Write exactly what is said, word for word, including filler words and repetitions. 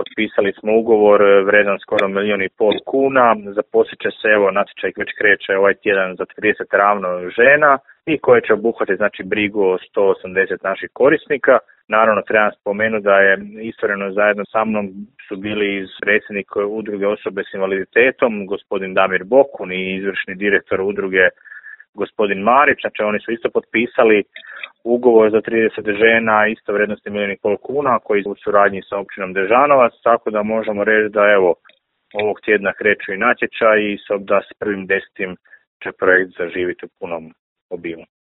potpisali smo ugovor vredan skoro milijun i pol kuna. Zaposlit će se, evo, natječaj već kreće ovaj tjedan za trideset ravno žena i koje će obuhvatiti znači brigu o sto osamdeset naših korisnika. Naravno, trebam spomenuti da je istovremeno zajedno sa mnom su bili iz predsjednik udruge osobe s invaliditetom, gospodin Damir Bokun, i izvršni direktor udruge gospodin Marić. Znači, oni su isto potpisali ugovor za trideset žena isto vrijednosti milijun i pol kuna koji u suradnji sa općinom Dežanovac, tako da možemo reći da evo ovog tjedna kreću i natječaj i da s prvim desetim će projekt zaživiti u punom obimu.